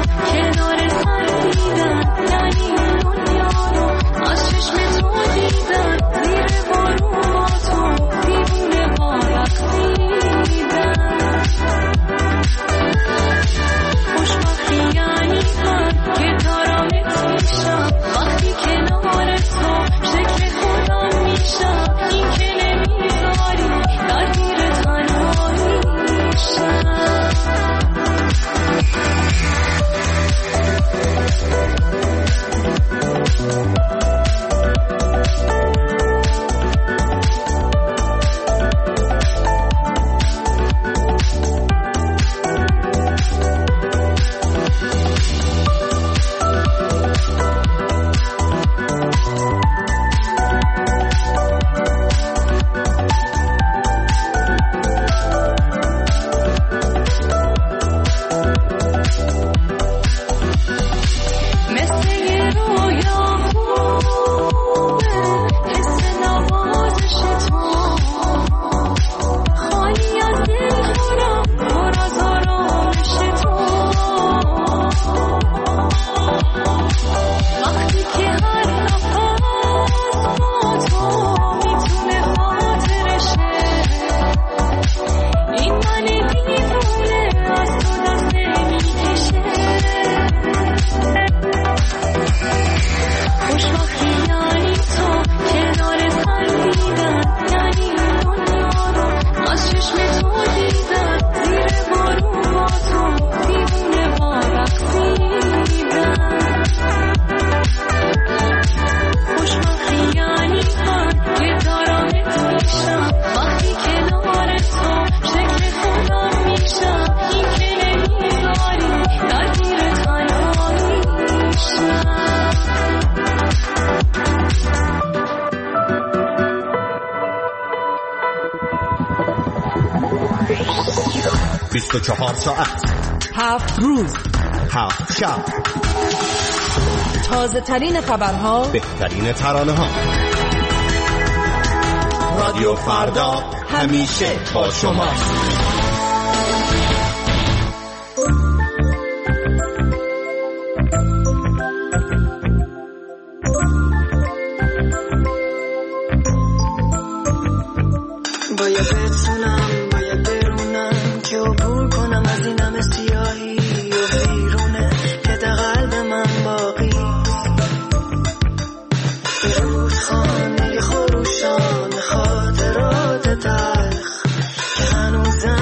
کنار سر دیدن، یعنی دنیا رو از چشم تو دیدن، زیر بارون با تو دیوونه ها رقصیدن. خوشبختی یعنی من که دارمت میشم، وقتی کنار تو شکل خودم میشم، این که نمیذاری درگیر تنهایی میشم. ساعت 7 روز 7 شب، تازه ترین خبرها، بهترین ترانه ها. رادیو فردا همیشه با شما. باید بتونم، باید برونم که عبور کنم از این همه سیاهی و بیرونه که در قلب من باقی. به رودخانه خروشان خاطرات تلخ که هنوزم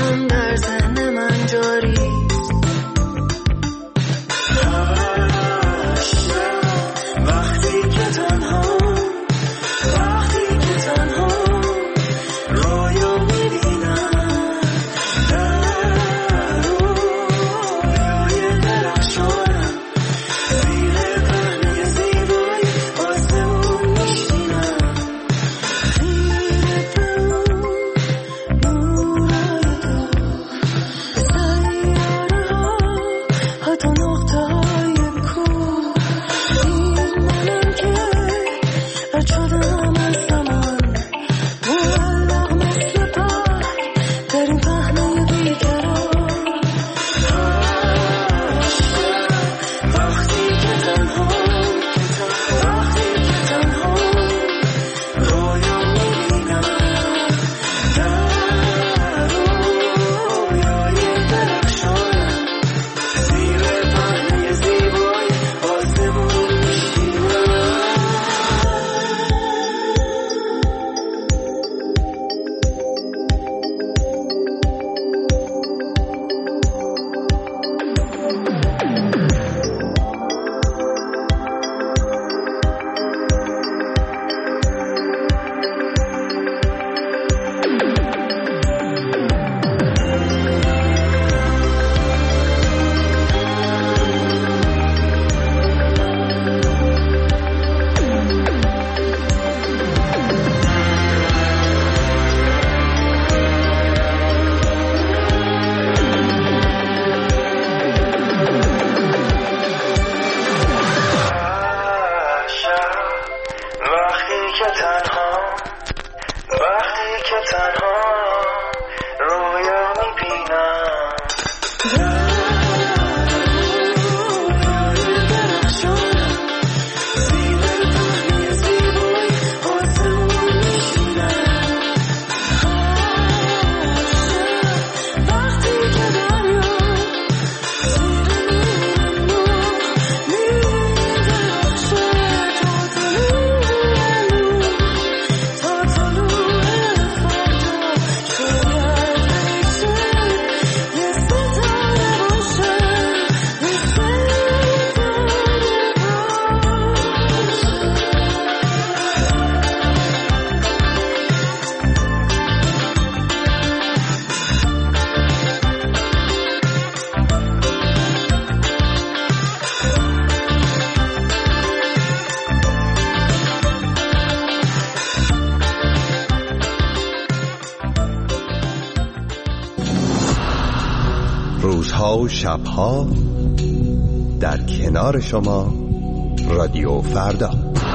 روزها و شبها در کنار شما رادیو فردا.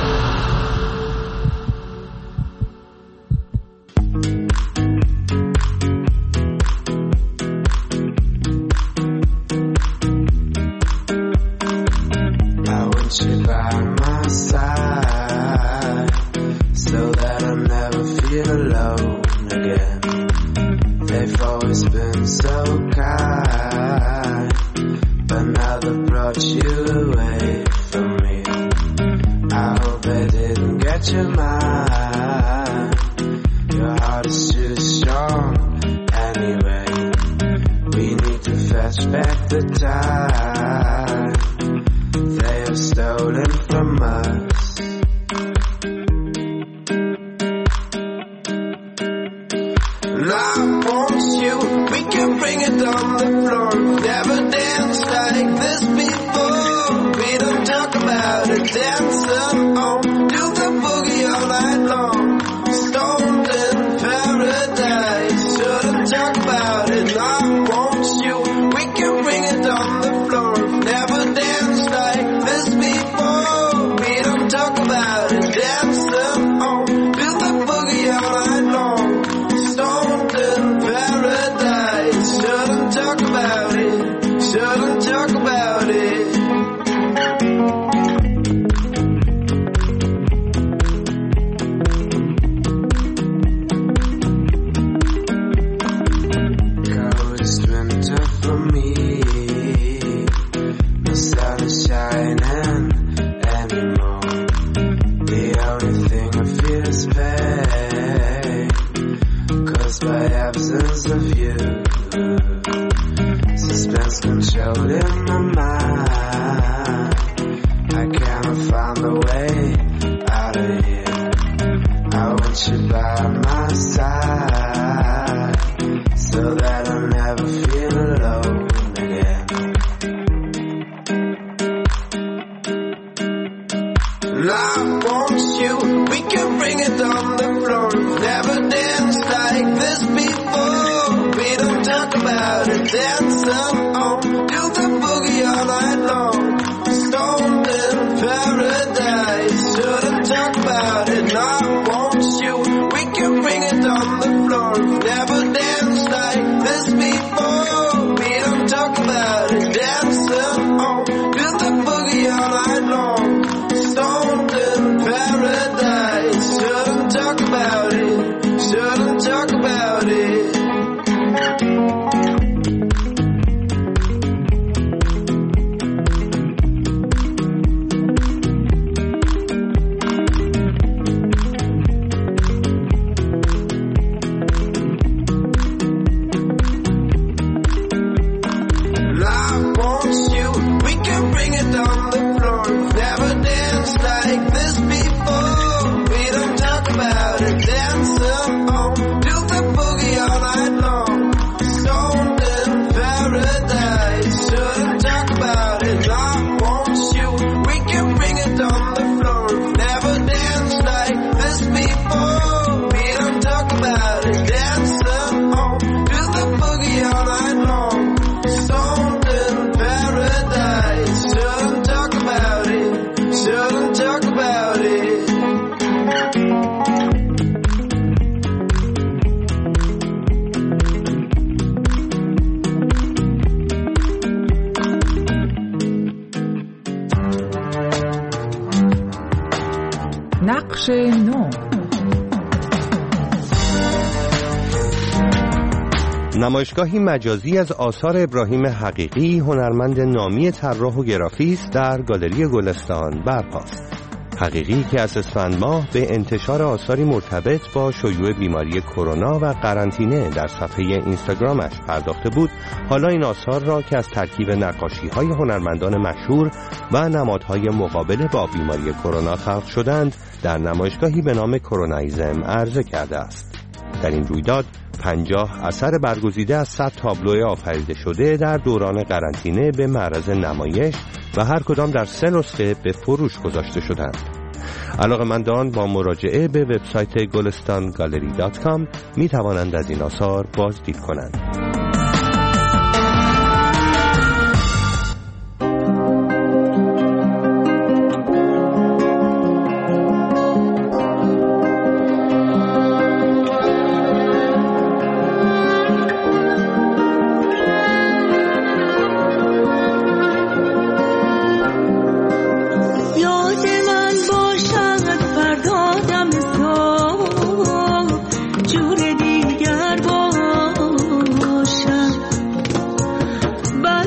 نقش نو. نمایشگاهی مجازی از آثار ابراهیم حقیقی، هنرمند نامی طراح و گرافیست، در گالری گلستان برپاست. حقیقی که از اسفند ماه به انتشار آثاری مرتبط با شیوع بیماری کرونا و قرنطینه در صفحه اینستاگرامش پرداخته بود، حالا این آثار را که از ترکیب نقاشی‌های هنرمندان مشهور و نمادهای مقابله با بیماری کرونا خلق شدند، در نمایشگاهی به نام کرونایزم عرضه کرده است. در این رویداد 50 اثر برگزیده از 100 تابلو آفریده شده در دوران قرنطینه به معرض نمایش و هر کدام در 3 نسخه به فروش گذاشته شدند. علاقه‌مندان با مراجعه به وبسایت golestan-gallery.com می توانند از این آثار بازدید کنند.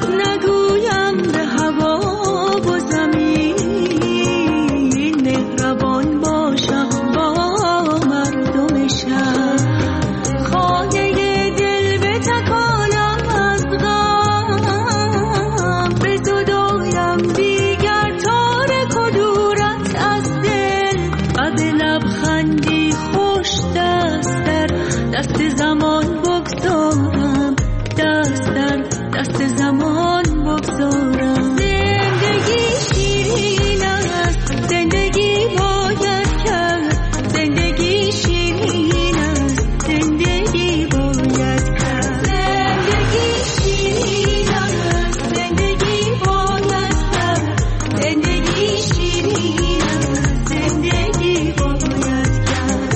نگویم به هوا و زمین مهربان باشم با مردم شهر خانه دل به تکانم از غم به زدایم دیگر تارک و دورت از دل و به لبخندی خوش دست در دست زمان بگذارم دست در دست زمان بگذارم زندگی شیرین است زندگی باید کرد زندگی شیرین است زندگی باید کرد زندگی شیرین است زندگی باید کرد زندگی شیرین است زندگی باید کرد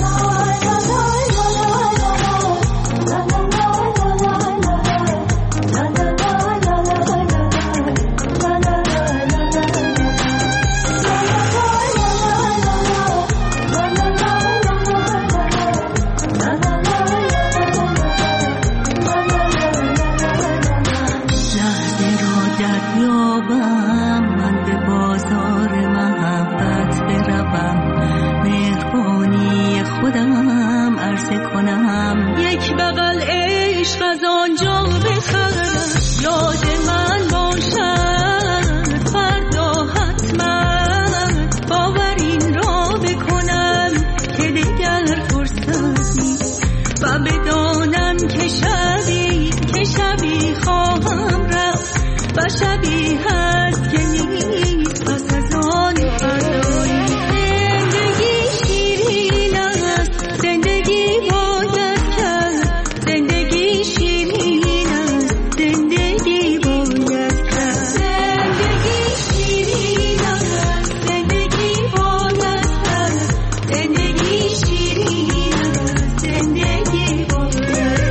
لحظه را دریابم من به بازار محبت بروم مهربانی خودم عرضه کنم یک بغل عشق از آنجا بخرم یاد من باشد فردا حتما باور این را بکنم که دیگر فرصت نیست و بدانم که شبی خواهم رفت و شبی هست که نیست پس از آن فردایی زندگی شیرین است زندگی باید کرد زندگی شیرین است زندگی باید کرد زندگی شیرین است زندگی باید کرد زندگی شیرین است زندگی باید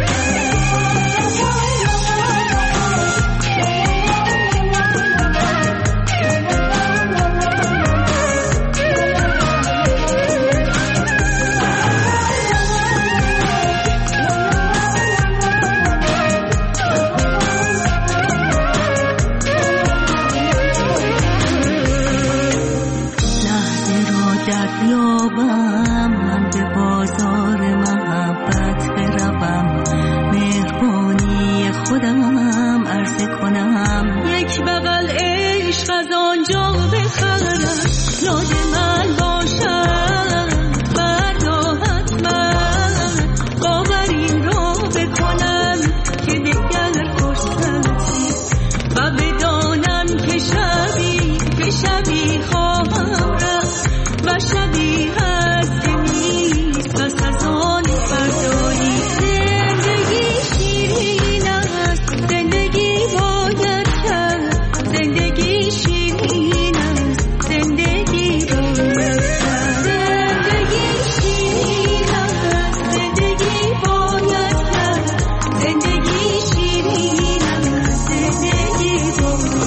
لحظه را دریابم من به بازار محبت بروم مهربانی خودم عرضه کنم یک بغل عشق از آنجا بخرم یاد من باشد فردا حتما باور این را بکنم که دیگر فرصتی و بدانم که شبی خواهم رفت و شبی هست که نیست پس از آن فردایی زندگی شیرین است زندگی باید کرد زندگی شیرین است زندگی باید کرد زندگی شیرین است زندگی باید کرد زندگی شیرین است زندگی باید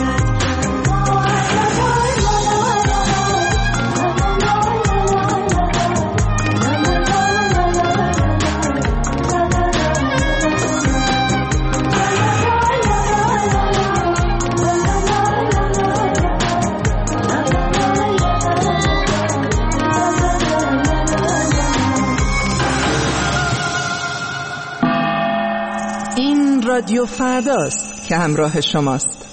این رادیو فرداست که همراه شماست.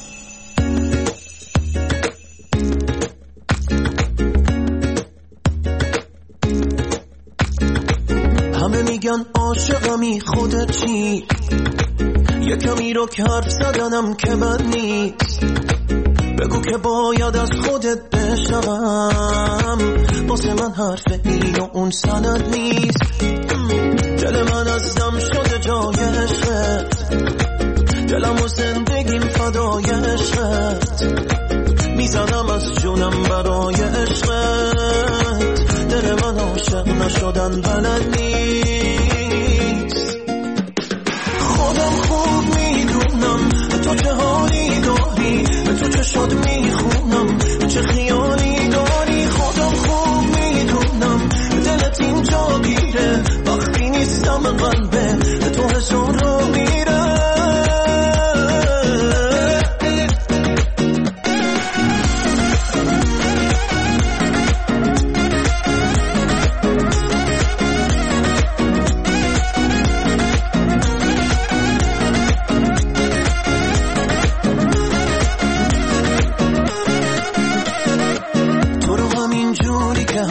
همه میگن عاشقمی خودت چی یه کمی رو که حرف زدنم که بد نیست بگو که باید از خودت بشنوم واسه من حرف این و اون سند نیست دل من از دم شده جای عشقت دلم و زندگیم فدای عشقت میزنم از جونم برای عشقت دل من عاشق نشدن بلد نیست خودم خوب میدونم تو چه حالی داری تو چه شد میخونم چه خیالی داری خودم خوب میدونم دلت اینجا گیره وقتی نیستم قلبه تو حسون رو میره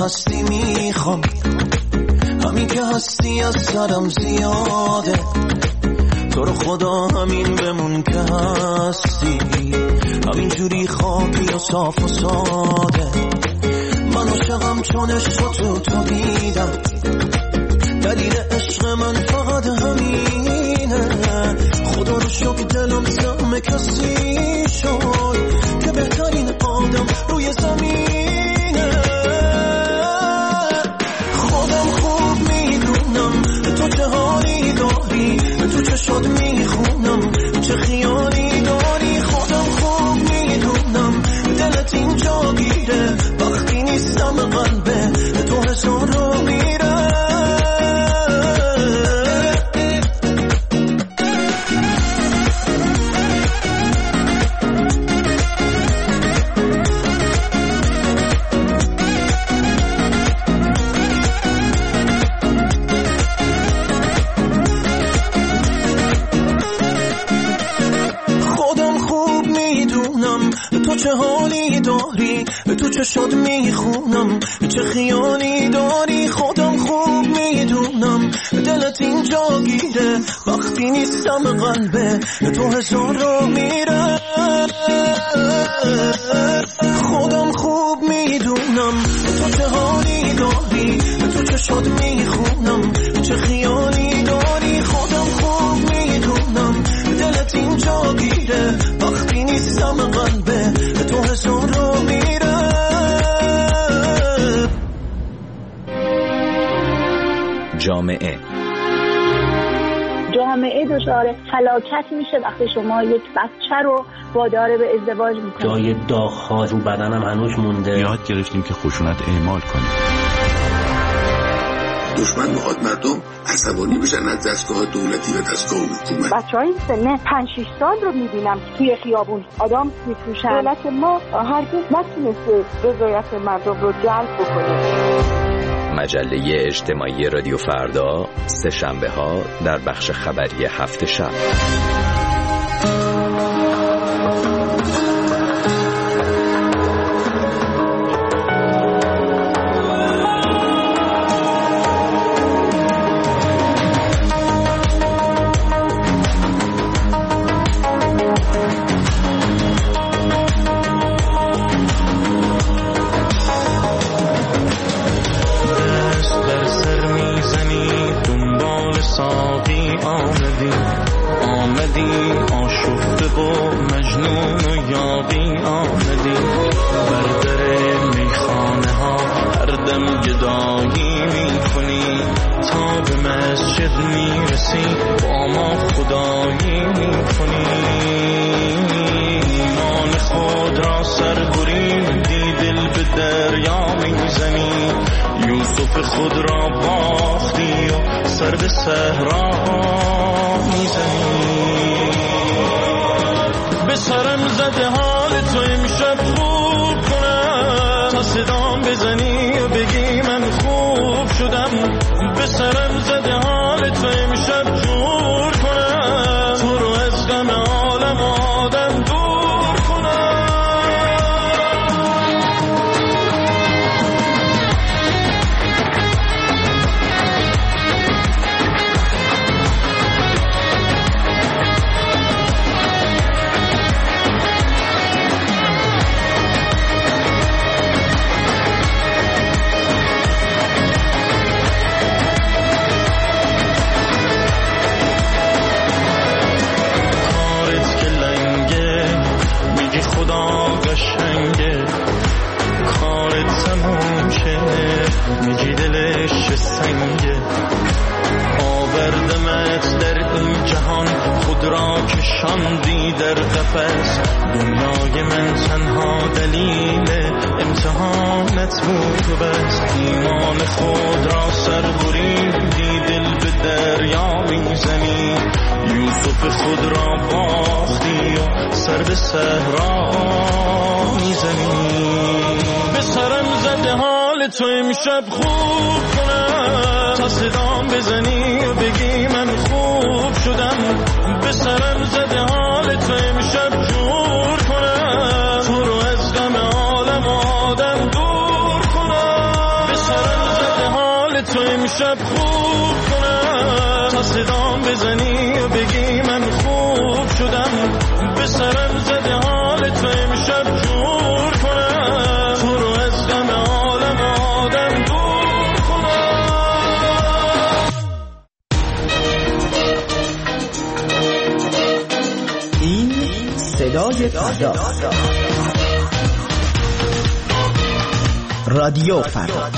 هستی میخوام، همین که هستی از سرم زیاده. تو رو خدا همین بمون که هستی، همین جوری خاکی و صاف و ساده. من عاشقم چون عشق تو دیدم، دلیل عشق من فقط همینه. خدا رو شکر دلم زم کسی شد که بهترین آدم روی زمینه. خودم خوب میدونم تو چه حالی داری، تو چه شاد میخونم چه خیالی داری. خودم خوب میدونم دلت اینجا گیره، وقتی نیستم قلبه تو هزار رو میره. تو چه حالی داری، تو چه شاد میخونم چه خیالی داری. خودم خوب میدونم دلت اینجا گیره، وقتی نیستم قلبه تو هزار رو میره. خودم خوب میدونم تو چه حالی داری، تو چه شاد میخونم چه خیالی داری. خودم خوب میدونم دلت اینجا گیره، وقتی نیستم قلبه تو هزار رو میره. جامعه دچار فلاکت میشه وقتی شما یک بچه رو وادار به ازدواج میکنید. جای داغ‌ها رو بدنم هنوز مونده. یاد گرفتیم که خشونت اعمال کنیم. دشمن میخواد مردم عصبانی بشن از دستگاه دولتی و دستگاه حکومت. بچه‌های سن 5-6 سال رو میبینم توی خیابون آدم میفروشن. دولت ما هرگز نتونسته رضایت مردم رو جلب بکنه. مجله اجتماعی رادیو فردا، سه شنبه ها در بخش خبری هفت شب. خود را باختی و سر به صحرا میزنی. به سرم زده حال تو امشب خوب کنم، تا صدام بزنی و بگی من خوب شدم. به سرم زده حال تو امشب جور کنم، تو رو از غم عالم آدم دور کنم. میگی دلش سنگه، آوردمت در این جهان، خود را کشاندی در قفس. دنیای من تنها دلیل امتحانت بود و بس. ایمان خود را سر بریدی، دل به دریا میزنی. یوسف خود را باختی و سر به صحرا میزنی. به سرم زده حال تو امشب خوب کنم، تا صدام بزنی و بگی من خوب شدم. به سرم زده حال تو امشب جور کنم، تو رو از غم عالم آدم دور کنم. به امشب خوب کنم، تا صدام بزنی و بگی من خوب شدم، به سرم زده حال تو امشب جور کنم، تو رو از غم عالم آدم دور کنم. این صدای فردا، رادیو فردا.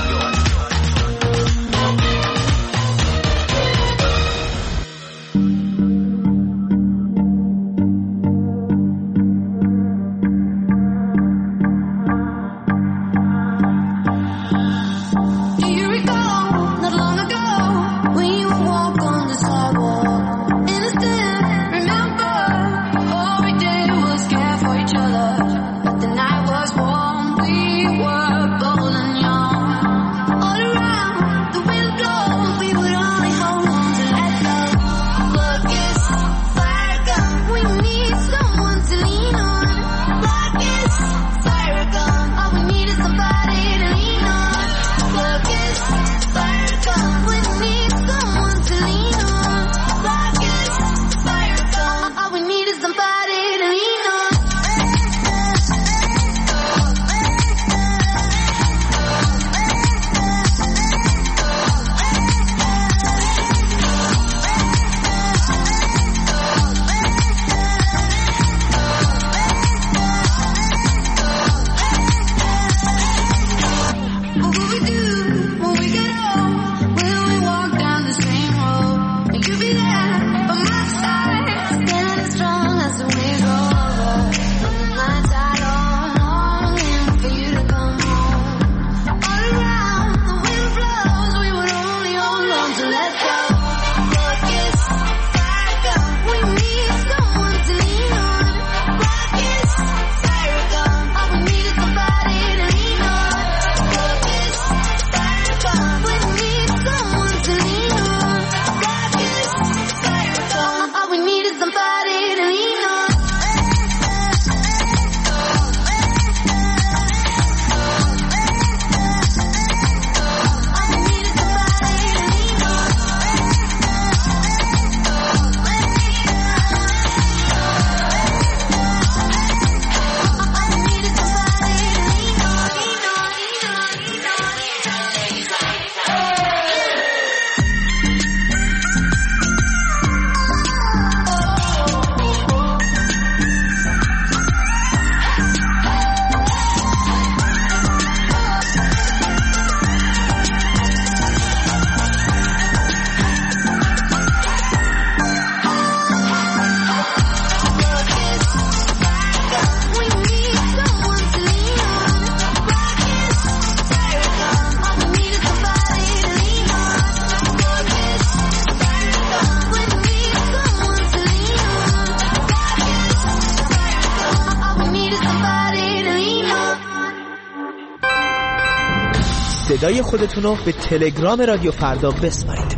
صدای خودتون رو به تلگرام رادیو فردا بسپارید.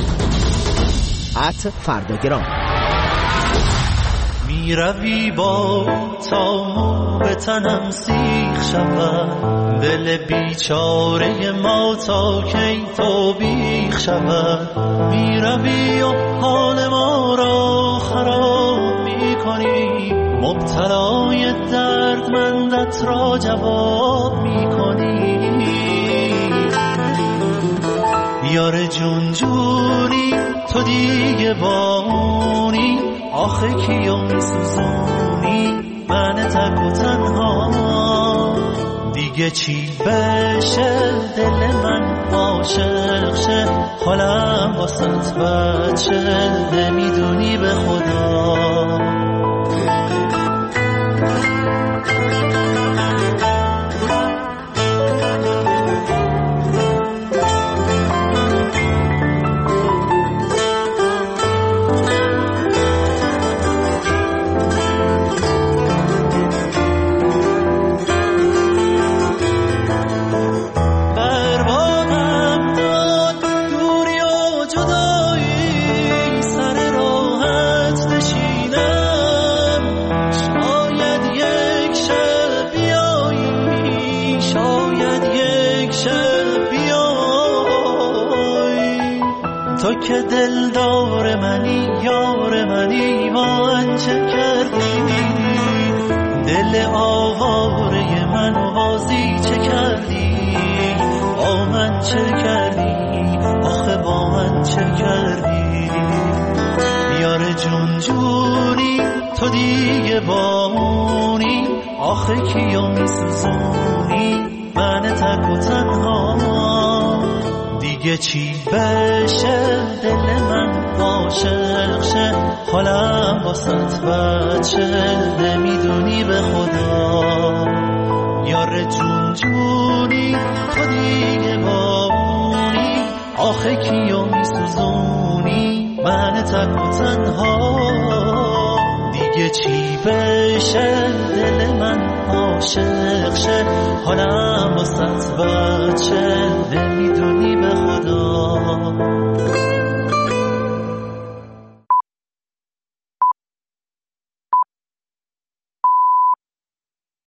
@فرداگرام. میروی با تا مو به تنم سیخ شود، دل بیچاره ما تا کی تو بیخ شود. میروی و حال ما را خراب میکنی، مبتلای دردمندت را جواب میکنی. یار جون جونی تو دیگه بامونی، آخه کیو میسوزونی من تک و تنها. دیگه چی بشه دل من عاشق شه، حالم واسط بچه نمیدونی به خدا. جدایی سر راحت نشینم، تو که دلدار منی یار منی من چه کردی دل آواره من بازی چه کردی با من چه کردی آخه با من چه کردی یار جون جونی تو دیگه بامونی آخه کیو میسوزونی من تک و تنها دیگه چی بشه دل من عاشق شه حالم واسط بچه نمیدونی به خدا یار جون جونی تو دیگه بامونی آخه کیو میسوزونی من تک و تنها دیگه چی بشه دل من عاشق شه حالم واسط بچه